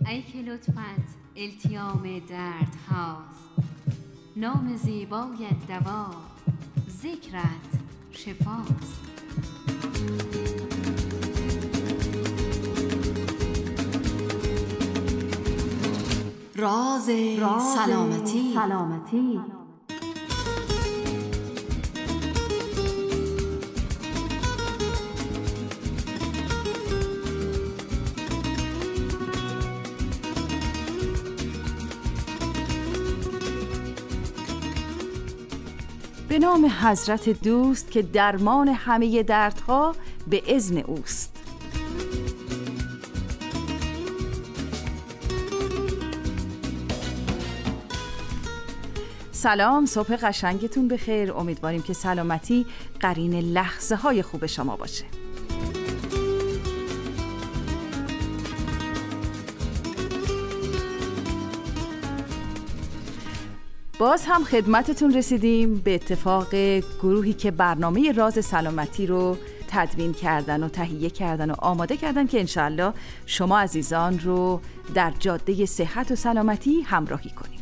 ای که لطفت التیام درد هاست، نام زیبایت دوا، ذکرت شفاست. راز سلامتی. به نام حضرت دوست که درمان همه دردها به اذن اوست. سلام، صبح قشنگتون بخیر. امیدواریم که سلامتی قرین لحظه های خوب شما باشه. باز هم خدمتتون رسیدیم به اتفاق گروهی که برنامه راز سلامتی رو تدوین کردن و تهیه کردن و آماده کردن که انشالله شما عزیزان رو در جاده صحت و سلامتی همراهی کنیم.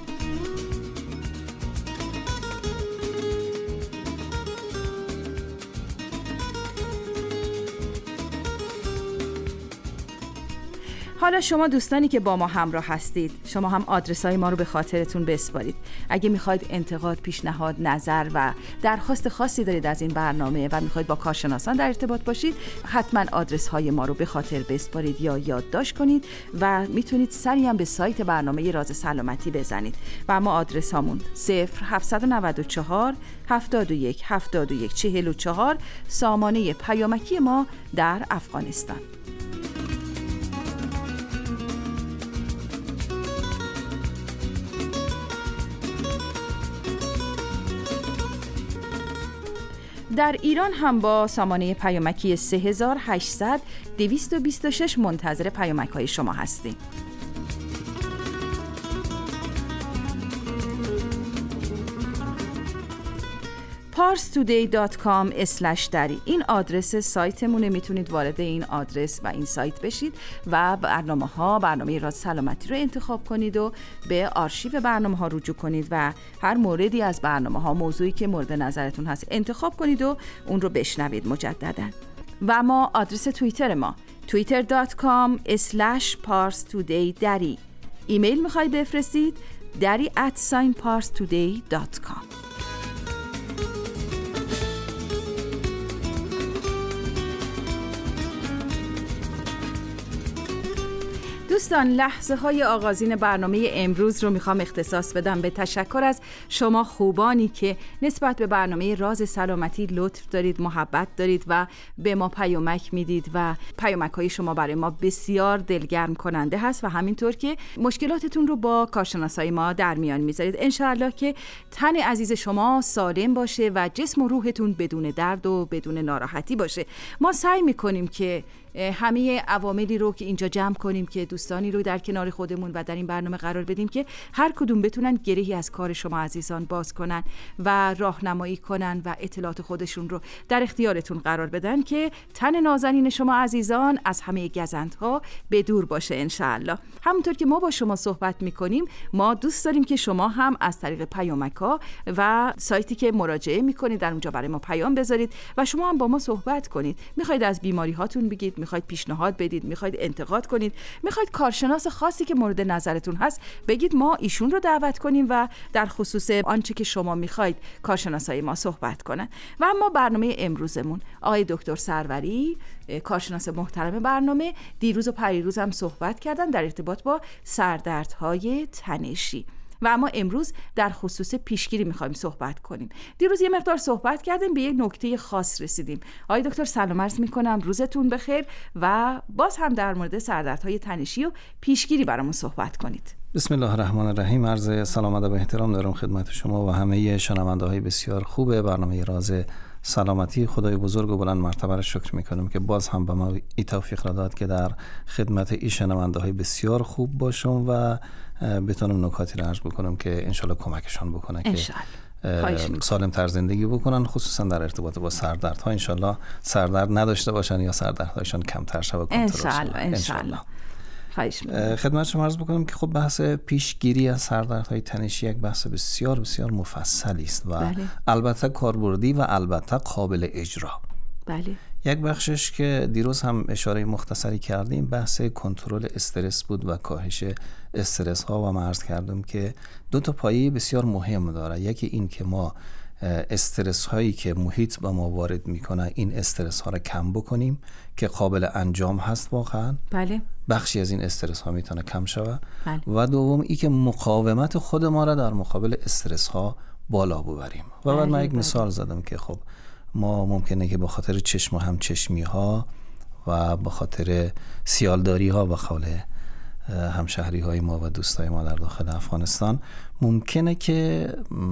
حالا شما دوستانی که با ما همراه هستید، شما هم آدرس‌های ما رو به خاطرتون بسپارید. اگه میخواید انتقاد، پیشنهاد، نظر و درخواست خاصی دارید از این برنامه و میخواید با کارشناسان در ارتباط باشید، حتما آدرس‌های ما رو به خاطر بسپارید یا یادداشت کنید و میتونید سریع هم به سایت برنامه راز سلامتی بزنید و ما آدرس هامون 0794 71 71 44 سامانه پیامکی ما در افغانستان. در ایران هم با سامانه پیامکی 3800 226 منتظر پیامک‌های شما هستیم. parstoday.com/dari این آدرس سایتمونه. میتونید وارد این آدرس و این سایت بشید و برنامه راز سلامتی رو انتخاب کنید و به آرشیو برنامه‌ها رجوع کنید و هر موردی از برنامه‌ها، موضوعی که مورد نظرتون هست انتخاب کنید و اون رو بشنوید مجدداً. و ما آدرس توییتر ما twitter.com/parstoday. ایمیل میخوای بفرستید dari@parstoday.com. دوستان، لحظه های آغازین برنامه امروز رو میخوام اختصاص بدم به تشکر از شما خوبانی که نسبت به برنامه راز سلامتی لطف دارید، محبت دارید و به ما پیامک میدید و پیامک های شما برای ما بسیار دلگرم کننده هست و همینطور که مشکلاتتون رو با کارشناسای ما در میان میذارید. انشاءالله که تن عزیز شما سالم باشه و جسم و روحتون بدون درد و بدون ناراحتی باشه. ما سعی میکنیم که همه عواملی رو که اینجا جمع کنیم که دوستانی رو در کنار خودمون و در این برنامه قرار بدیم که هر کدوم بتونن گرهی از کار شما عزیزان باز کنن و راهنمایی کنن و اطلاعات خودشون رو در اختیارتون قرار بدن که تن نازنین شما عزیزان از همه گزندها به دور باشه انشاءالله. همونطور که ما با شما صحبت میکنیم، ما دوست داریم که شما هم از طریق پیامک‌ها و سایتی که مراجعه میکنید در اونجا برای ما پیام بذارید و شما هم با ما صحبت کنید. میخواید از بیماری هاتون بگید، میخواید پیشنهاد بدید، میخواید انتقاد کنید، میخواید کارشناس خاصی که مورد نظرتون هست بگید، ما ایشون رو دعوت کنیم و در خصوص آنچه که شما میخواید کارشناسای ما صحبت کنن. و اما برنامه امروزمون، آقای دکتر سروری، کارشناس محترم برنامه، دیروز و پریروز هم صحبت کردن در ارتباط با سردردهای تنشی و اما امروز در خصوص پیشگیری میخوایم صحبت کنیم. دیروز یه مقدار صحبت کردیم، به یک نکته خاص رسیدیم. آقای دکتر سلام عرض میکنم، روزتون بخیر و باز هم در مورد سردردهای تنشی و پیشگیری برامون صحبت کنید. بسم الله الرحمن الرحیم. عرض سلام و ادب و احترام دارم خدمت شما و همه شنونده های بسیار خوب برنامه راز سلامتی. خدای بزرگ و بلند مرتبه را شکر میکنم که باز هم به ما این توفیق را داد که در خدمت این شنونده های بسیار خوب باشم و بتونم نکاتی را عرض بکنم که انشالله کمکشان بکنه که سالم تر زندگی بکنن، خصوصا در ارتباط با سردردها. انشالله سردرد نداشته باشن یا سردردهایشان کمتر شود، کنترل شود. انشالله. خدمت شما عرض بکنم که خب بحث پیشگیری از سردردهای تنشی یک بحث بسیار بسیار مفصلی است و البته کاربردی و البته قابل اجرا. بله. یک بخشش که دیروز هم اشاره مختصری کردیم بحث کنترل استرس بود و کاهش استرس ها و من عرض کردم که دو تا پایه بسیار مهم داره. یکی این که ما استرس هایی که محیط به ما وارد میکنه این استرس ها رو کم بکنیم که قابل انجام هست واقعا. بله. بخشی از این استرس ها میتونه کم شود. بله. و دوم این که مقاومت خود ما را در مقابل استرس ها بالا ببریم. و بعد من یک مثال زدم که خب ما ممکنه که به خاطر چشم و همچشمی ها و به خاطر سیالداری ها و قول همشهری های ما و دوستای ما در داخل افغانستان ممکنه که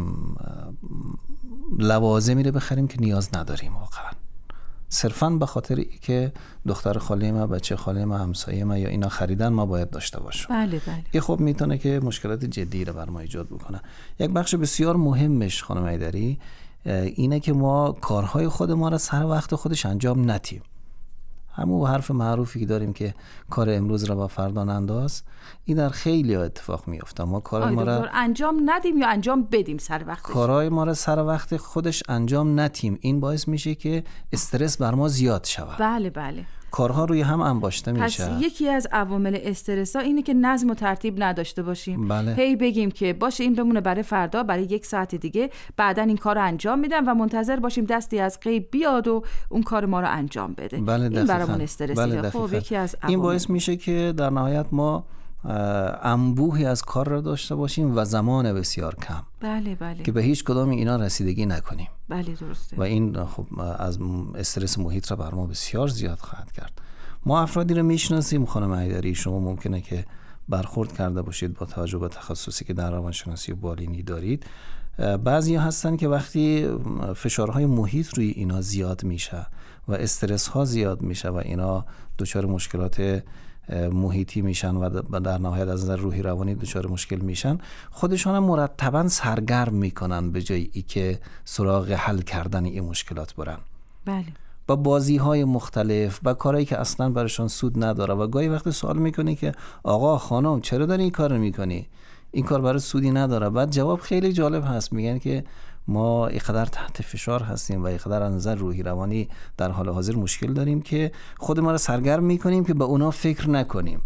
لوازمی رو بخریم که نیاز نداریم واقعا، صرفاً به خاطر که دختر خاله ما، بچه خاله ما، همسایه ما یا اینا خریدن ما باید داشته باشیم. بله بله. این خب میتونه که مشکلات جدی رو بر ما ایجاد بکنه. یک بخش بسیار مهمش خانم ایدری اینه که ما کارهای خود ما را سر وقت خودش انجام ندیم. همون حرف معروفی که داریم که کار امروز را با فردا ننداز، این در خیلی اتفاق میفته. ما کار ما را انجام ندیم یا انجام بدیم سر وقتش. کارهای ما را سر وقت خودش انجام ندیم، این باعث میشه که استرس بر ما زیاد شود. بله بله. کارها روی هم انباشته میشه. پس یکی از عوامل استرس ها اینه که نظم و ترتیب نداشته باشیم. بله. هی بگیم که باشه این بمونه برای فردا، برای 1 ساعت دیگه، بعداً این کار رو انجام میدم و منتظر باشیم دستی از غیب بیاد و اون کار ما رو انجام بده. بله این برامون استرسیه. خب یکی از عوامل. این باعث میشه که در نهایت ما انبوهی از کار را داشته باشیم و زمان بسیار کم. بله بله. که به هیچ کدام اینا رسیدگی نکنیم. بله درسته. و این خب از استرس محیط را بر ما بسیار زیاد خواهد کرد. ما افرادی رو میشناسیم خانم ایدری، شما ممکنه که برخورد کرده باشید با توجه به تخصصی که در روانشناسی و بالینی دارید. بعضی هستن که وقتی فشارهای محیط روی اینا زیاد میشه و استرس ها زیاد میشه و اینا دچار مشکلات محیطی میشن و در نهایت از نظر روحی روانی دچار مشکل میشن، خودشان مرتبا سرگرم میکنن به جای ای که سراغ حل کردن این مشکلات برن. بله. با بازی‌های مختلف، با کارهایی که اصلاً برایشان سود نداره و گاهی وقت سوال میکنی که آقا خانم چرا داری این کارو میکنی؟ این کار برای سودی نداره. بعد جواب خیلی جالب هست، میگن که ما اینقدر تحت فشار هستیم و اینقدر از نظر روحی روانی در حال حاضر مشکل داریم که خود ما رو سرگرم میکنیم که به اونا فکر نکنیم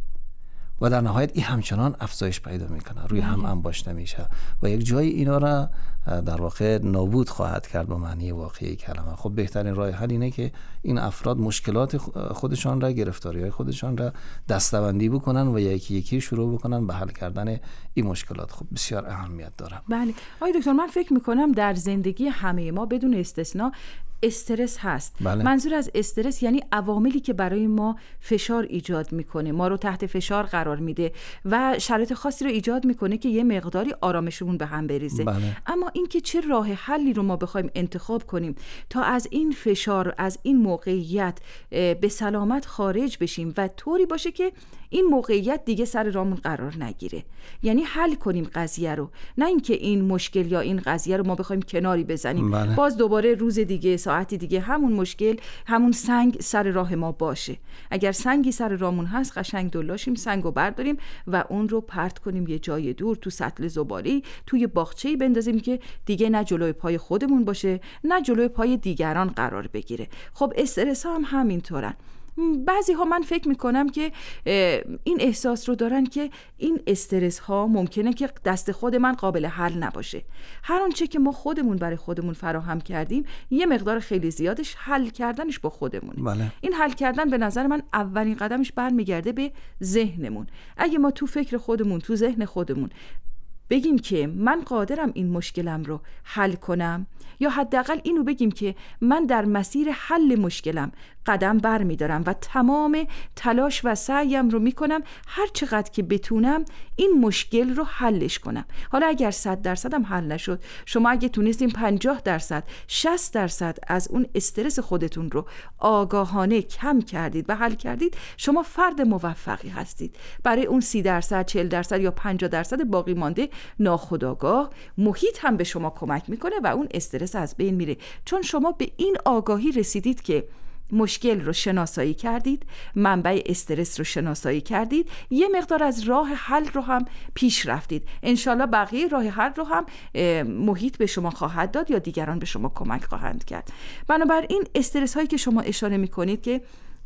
و در نهایت این همچنان افزایش پیدا میکنه، روی هم انباشته میشه و یک جای اینا را در واقع نابود خواهد کرد به معنی واقعی کلمه. خب بهترین راه حل اینه که این افراد مشکلات خودشان را، گرفتاری‌های خودشان را دسته‌بندی بکنن و یکی یکی شروع بکنن به حل کردن این مشکلات. خب بسیار اهمیت داره. بله آقای دکتر، من فکر میکنم در زندگی همه ما بدون استثنا استرس هست. بله. منظور از استرس یعنی عواملی که برای ما فشار ایجاد میکنه، ما رو تحت فشار قرار میده و شرایط خاصی رو ایجاد میکنه که یه مقداری آرامشمون به هم بریزه. بله. اما اینکه چه راه حلی رو ما بخوایم انتخاب کنیم تا از این فشار، از این موقعیت به سلامت خارج بشیم و طوری باشه که این موقعیت دیگه سر راهمون قرار نگیره، یعنی حل کنیم قضیه رو، نه اینکه این مشکل یا این قضیه رو ما بخوایم کناری بزنیم. بله. باز دوباره روز دیگه، ساعتی دیگه همون مشکل، همون سنگ سر راه ما باشه. اگر سنگی سر راهمون هست، قشنگ دلاشیم، سنگو برداریم و اون رو پرت کنیم یه جای دور، تو سطل زباله، توی باغچه‌ای بندازیم که دیگه نه جلوی پای خودمون باشه نه جلوی پای دیگران قرار بگیره. خب استرس ها هم همینطورن. بعضی ها من فکر میکنم که این احساس رو دارن که این استرس ها ممکنه که دست خود من قابل حل نباشه. هر آنچه که ما خودمون برای خودمون فراهم کردیم یه مقدار خیلی زیادش حل کردنش با خودمونه. بله. این حل کردن به نظر من اولین قدمش برمیگرده به ذهنمون. اگه ما تو فکر خودمون، تو ذهن خودمون بگیم که من قادرم این مشکلم رو حل کنم، یا حداقل اینو بگیم که من در مسیر حل مشکلم قدم بر می دارم و تمام تلاش و سعیم رو می کنم هر چقدر که بتونم این مشکل رو حلش کنم. حالا اگر 100% هم حل نشد، شما اگه تونستیم 50%، 60% از اون استرس خودتون رو آگاهانه کم کردید و حل کردید، شما فرد موفقی هستید. برای اون 30%، 40% یا 50% باقی مانده ناخودآگاه، محیط هم به شما کمک میکنه و اون استرس از بین میره، چون شما به این آگاهی رسیدید که مشکل رو شناسایی کردید، منبع استرس رو شناسایی کردید، یه مقدار از راه حل رو هم پیش رفتید. انشالله بقیه راه حل رو هم محیط به شما خواهد داد یا دیگران به شما کمک خواهند کرد. بنابراین استرس هایی که شما اشاره میکنید که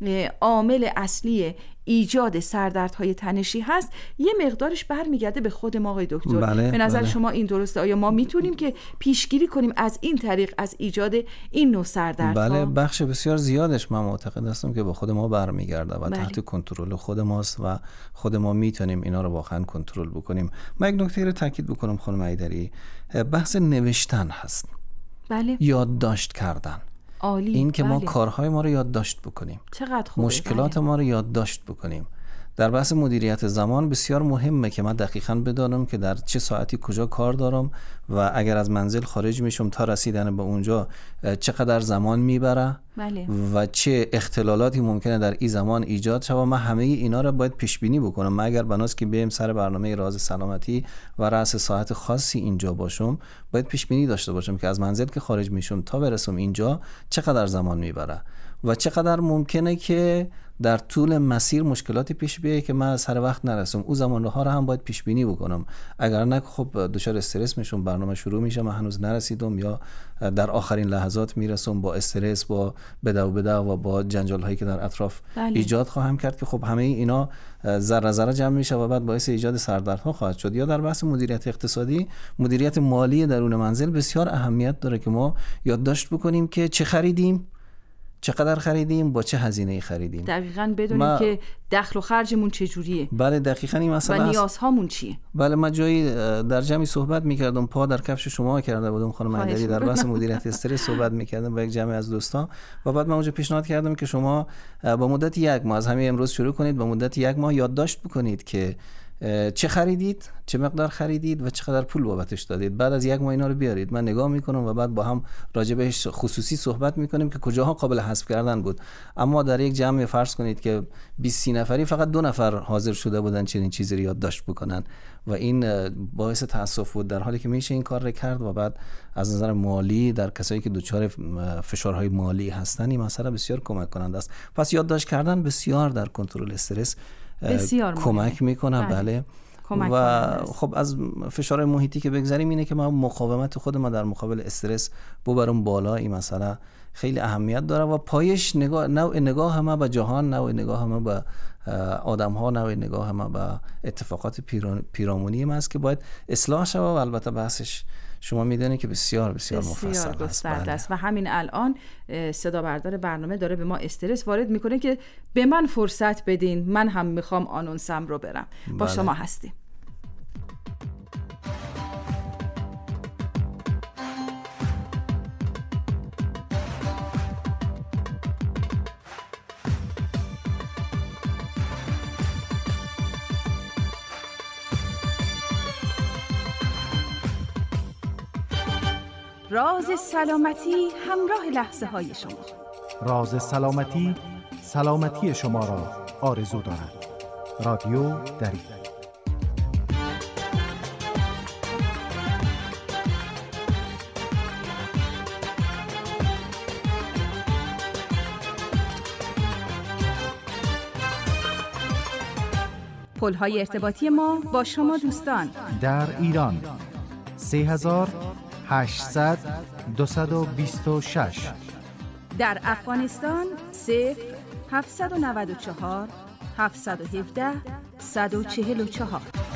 عامل اصلی ایجاد سردردهای تنشی هست، یه مقدارش برمیگرده به خود ما آقای دکتر. بله، به نظر بله. شما این درسته؟ آیا ما میتونیم که پیشگیری کنیم از این طریق از ایجاد این نوع سردردها؟ بله، بخش بسیار زیادش من معتقد هستم که به خود ما برمیگرده و بله. تحت کنترل خود ماست و خود ما میتونیم اینا رو واقعا کنترل بکنیم. من یک نکته رو تاکید بکنم خانم ایدری، بحث نوشتن هست. بله. یادداشت کردن. عالی. این که ما بله. کارهای ما رو یادداشت بکنیم، چقدر خوبه. مشکلات بله. ما رو یادداشت بکنیم. در بحث مدیریت زمان بسیار مهمه که من دقیقاً بدانم که در چه ساعتی کجا کار دارم و اگر از منزل خارج میشم تا رسیدن به اونجا چقدر زمان میبره. بله. و چه اختلالاتی ممکنه در این زمان ایجاد شود. من همه اینا رو باید پیش بینی بکنم. من اگر بناست که بریم سر برنامه راز سلامتی و رأس ساعت خاصی اینجا باشم، باید پیش بینی داشته باشم که از منزل که خارج میشم تا برسم اینجا چقدر زمان میبره و چقدر ممکنه که در طول مسیر مشکلاتی پیش بیاید که من سر وقت نرسم. او زمانها رو هم باید پیش بینی بکنم، اگر نه خب دچار استرس میشم، برنامه شروع میشه من هنوز نرسیدم یا در آخرین لحظات میرسم با استرس، با بدو و با جنجال هایی که در اطراف ایجاد خواهم کرد که خب همه اینا ذره ذره جمع میشه و بعد باعث ایجاد سردردها خواهد شد. یا در بحث مدیریت اقتصادی، مدیریت مالی درون منزل بسیار اهمیت داره که ما یادداشت بکنیم که چه خریدیم، چقدر خریدیم، با چه هزینه‌ای خریدیم، دقیقاً بدونیم که دخل و خرجمون چجوریه. بله دقیقاً این مسئله و نیازهامون چیه. بله من جایی در جمعی صحبت می‌کردم، پا در کفش شما کرده بودم خانم ایدری، در بحث مدیریت استرس صحبت می‌کردم با یک جمعی از دوستان و بعد من اونجا پیشنهاد کردم که شما با مدت 1 ماه از همین امروز شروع کنید، با مدت 1 ماه یادداشت بکنید که چه خریدید، چه مقدار خریدید و چقدر پول بابتش دادید. بعد از 1 ماه اینا رو بیارید، من نگاه میکنم و بعد با هم راجع بهش خصوصی صحبت میکنیم که کجاها قابل حذف کردن بود. اما در یک جمع فرض کنید که 20-30 نفری فقط 2 نفر حاضر شده بودن چنین چیزی رو یادداشت بکنن و این باعث تاسف بود، در حالی که میشه این کار رو کرد و بعد از نظر مالی در کسایی که دچار فشارهای مالی هستن این مسئله بسیار کمک کننده است. پس یادداشت کردن بسیار در کنترل استرس بسیار کمک میکنه. بله. و خب از فشار محیطی که بگذاریم اینه که ما مقاومت خود ما در مقابل استرس ببرم بالا. این مسئله خیلی اهمیت داره و پایش نوع نگاه ما به جهان، نوع نگاه ما به آدم ها، نوع نگاه ما به اتفاقات پیرامونی ما است که باید اصلاح شود و البته بحثش شما میدونید که بسیار مفصل گسترده است و همین الان صدا بردار برنامه داره به ما استرس وارد میکنه که به من فرصت بدین، من هم میخوام آنونسم رو برم. با شما هستیم. راز سلامتی همراه لحظه های شما. راز سلامتی سلامتی شما را آرزو دارد. رادیو دری. پل‌های ارتباطی ما با شما دوستان در ایران 3800-226، در افغانستان 0-794-717-144.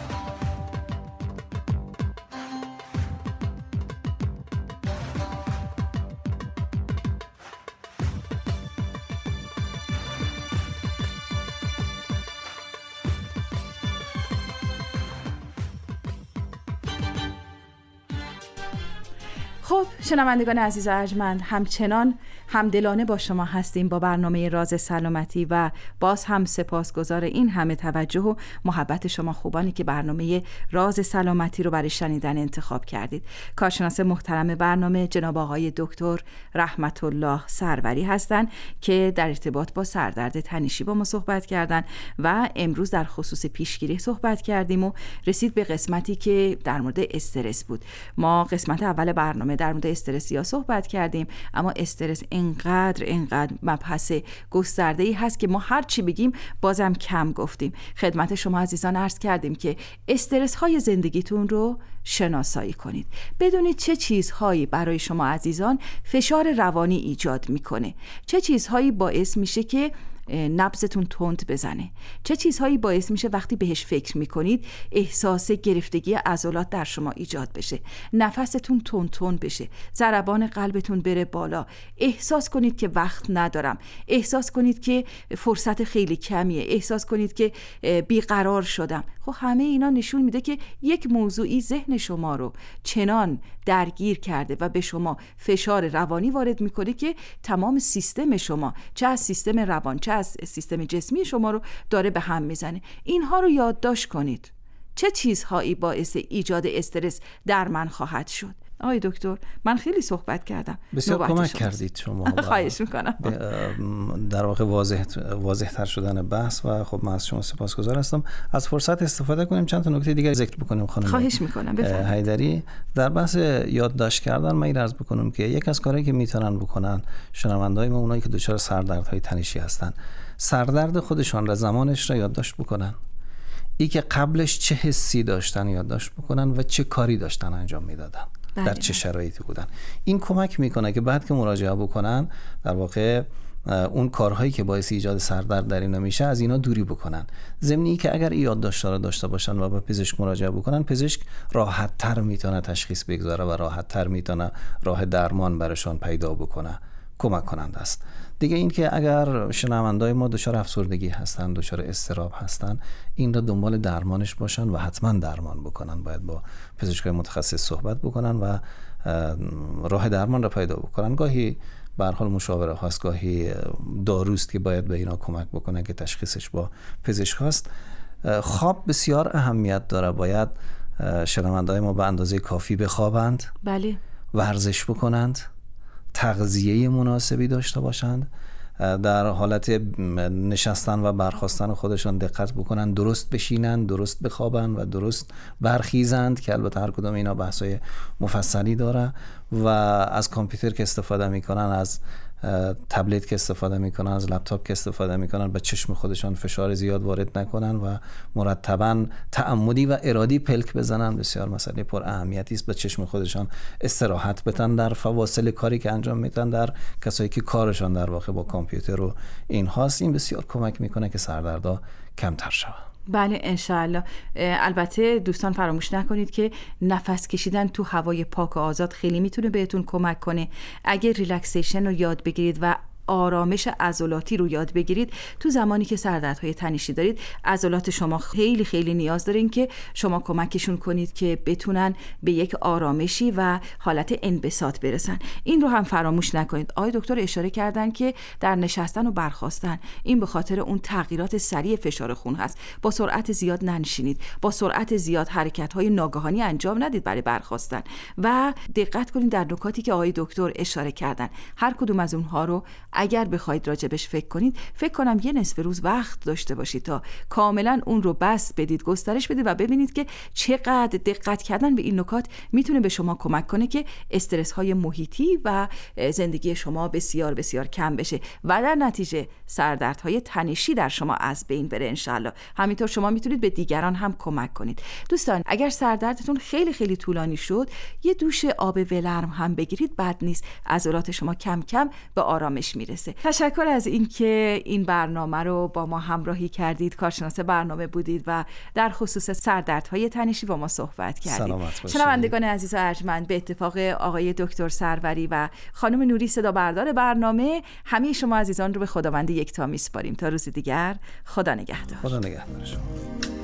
خب شنوندگان عزیز و ارجمند، همچنان همدلانه با شما هستیم با برنامه راز سلامتی و باز هم سپاسگزار این همه توجه و محبت شما خوبانی که برنامه راز سلامتی رو برای شنیدن انتخاب کردید. کارشناس محترم برنامه جناب آقای دکتر رحمت الله سروری هستند که در ارتباط با سردرد تنشی با ما صحبت کردن و امروز در خصوص پیشگیری صحبت کردیم و رسید به قسمتی که در مورد استرس بود. ما قسمت اول برنامه در مورد استرس یا صحبت کردیم، اما استرس اینقدر مبحث گسترده‌ای هست که ما هر چی بگیم بازم کم گفتیم. خدمت شما عزیزان عرض کردیم که استرس های زندگیتون رو شناسایی کنید. بدونید چه چیزهایی برای شما عزیزان فشار روانی ایجاد میکنه، چه چیزهایی باعث میشه که نبضتون تند بزنه، چه چیزهایی باعث میشه وقتی بهش فکر میکنید احساس گرفتگی عضلات در شما ایجاد بشه، نفستون تند بشه، ضربان قلبتون بره بالا، احساس کنید که وقت ندارم، احساس کنید که فرصت خیلی کمیه، احساس کنید که بیقرار شدم. خب همه اینا نشون میده که یک موضوعی ذهن شما رو چنان درگیر کرده و به شما فشار روانی وارد میکنه که تمام سیستم شما، چه از سیستم روان چه از سیستم جسمی شما رو داره به هم میزنه. اینها رو یادداشت کنید. چه چیزهایی باعث ایجاد استرس در من خواهد شد؟ آقای دکتر من خیلی صحبت کردم، بسیار کمک کردید شما. خواهش میکنم. در واقع واضح تر شدن بحث و خب من از شما سپاسگزار هستم. از فرصت استفاده کنیم چند تا نکته دیگر ذکر بکنیم خانم. خواهش میکنم بفرمایید. حیدری، در بحث یادداشت کردن من عرض بکنم که یک از کارهایی که میتونن بکنن شنونده‌های ما، اونایی که دچار سردردهای تنشی هستن، سردرد خودشان را زمانش را یادداشت بکنن، ای که قبلش چه حسی داشتن یادداشت بکنن و چه کاری داشتن انجام میدادن، در چه شرایطی بودن. این کمک میکنه که بعد که مراجعه بکنن در واقع اون کارهایی که باعث ایجاد سردرد در اینا میشه از اینا دوری بکنن. ضمنی که اگر یادداشت‌ها رو داشته باشن و به پزشک مراجعه بکنن، پزشک راحت‌تر میتونه تشخیص بگذاره و راحت‌تر میتونه راه درمان براشون پیدا بکنه. کمک کننده است. دیگه این که اگر شنونده‌های ما دچار افسردگی هستن، دچار اضطراب هستن، این را دنبال درمانش باشن و حتما درمان بکنن. باید با پزشکای متخصص صحبت بکنن و راه درمان را پیدا بکنن. گاهی به هر حال مشاوره هاست، گاهی داروست که باید به اینا کمک بکنن که تشخیصش با پزشک هست. خواب بسیار اهمیت داره. باید شنونده‌های ما به اندازه کافی بخوابند. بله. ورزش بکنند، تغذیه مناسبی داشته باشند، در حالت نشستن و برخاستن خودشان دقت بکنند، درست بشینند، درست بخوابند و درست برخیزند که البته هر کدام اینا بحثای مفصلی داره. و از کامپیوتر که استفاده میکنن، از تبلت که استفاده میکنن، از لپتاپ که استفاده میکنن، به چشم خودشان فشار زیاد وارد نکنن و مرتباً تعمدی و ارادی پلک بزنن. بسیار مسئله پر اهمیتی است. به چشم خودشان استراحت بدن در فواصل کاری که انجام میدن، در کسایی که کارشان در واقع با کامپیوتر و این هاست. این بسیار کمک میکنه که سردردها کمتر شود. بله انشاءالله. البته دوستان فراموش نکنید که نفس کشیدن تو هوای پاک و آزاد خیلی میتونه بهتون کمک کنه. اگه ریلکسیشن رو یاد بگیرید و آرامش عضلاتی رو یاد بگیرید، تو زمانی که سردردهای تنشی دارید، عضلات شما خیلی خیلی نیاز دارین که شما کمکشون کنید که بتونن به یک آرامشی و حالت انبساط برسن. این رو هم فراموش نکنید. آقای دکتر اشاره کردن که در نشستن و برخاستن، این به خاطر اون تغییرات سریع فشار خون هست. با سرعت زیاد ننشینید، با سرعت زیاد حرکت‌های ناگهانی انجام ندید برای برخاستن و دقت کنید در نکاتی که آقای دکتر اشاره کردن. هر کدوم از اونها رو اگر بخواید راجبش فکر کنید، فکر کنم یه نصف روز وقت داشته باشید تا کاملا اون رو بس بدید، گسترش بدید و ببینید که چقدر دقت کردن به این نکات میتونه به شما کمک کنه که استرس های محیطی و زندگی شما بسیار بسیار کم بشه و در نتیجه سردردهای تنشی در شما از بین بره انشالله. همینطور شما میتونید به دیگران هم کمک کنید. دوستان اگر سردردتون خیلی خیلی طولانی شد، یه دوش آب ولرم هم بگیرید، بد نیست. عضلات شما کم کم به آرامش میرسه. تشکر از اینکه این برنامه رو با ما همراهی کردید. کارشناس برنامه بودید و در خصوص سردردهای تنشی با ما صحبت کردید. شنوندگان عزیز و ارجمند، به اتفاق آقای دکتر سروری و خانم نوری صدا بردار برنامه، همه شما عزیزان رو به خداوند یکتا میسپاریم. تا روز دیگر، خدا نگهدار. خدا نگهدار شما.